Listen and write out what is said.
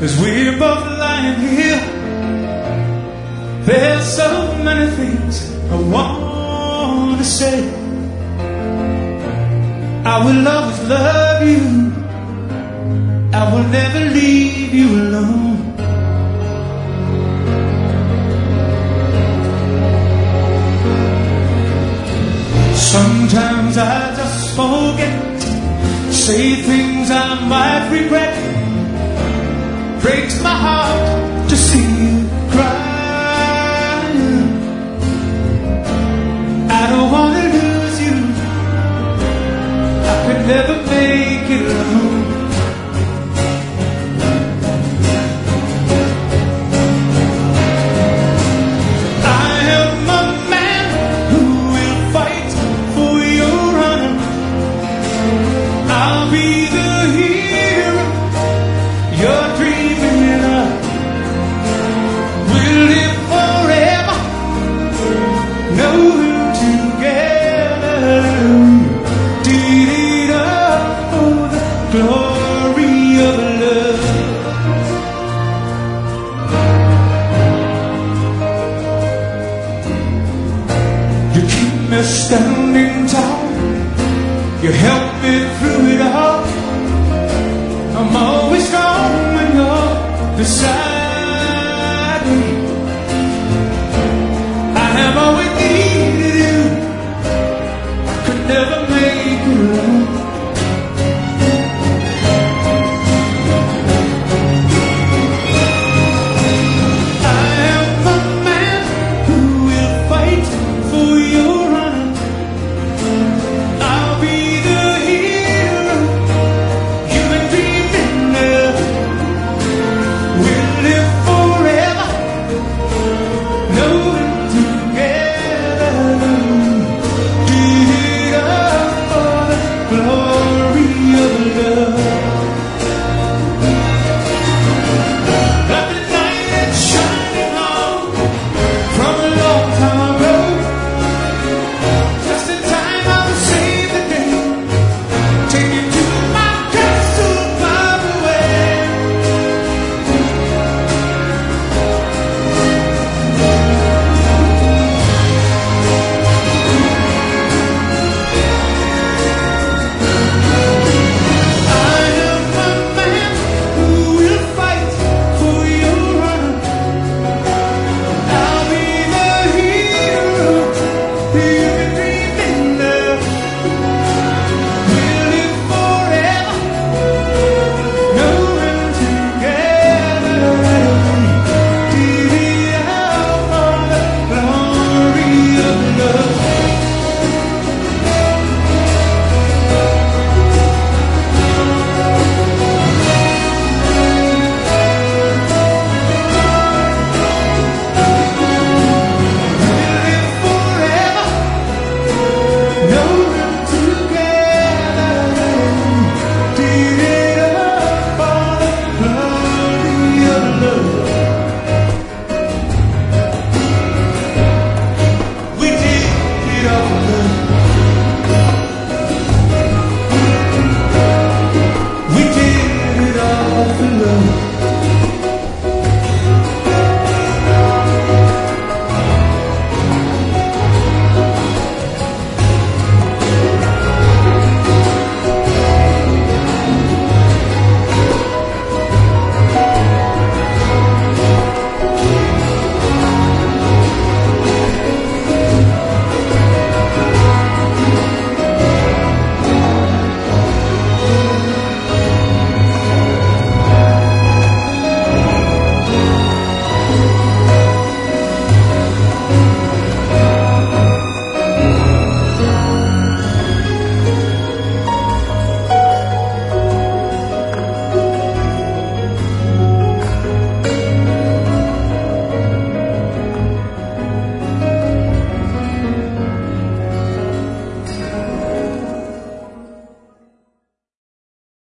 As we're both lying here, there's so many things I want to say. I will always love you, I will never leave you alone. Sometimes I just forget, say things I might regret. Breaks my heart to see you cry. I don't want to lose you, I could never make it alone. I am a man who will fight for your honor. I'll be the hero you're dreaming of. We'll live forever, know together. Did it all for the glory of love. You keep me standing tall, you help me through it all. I'm always strong when you're beside me. I have always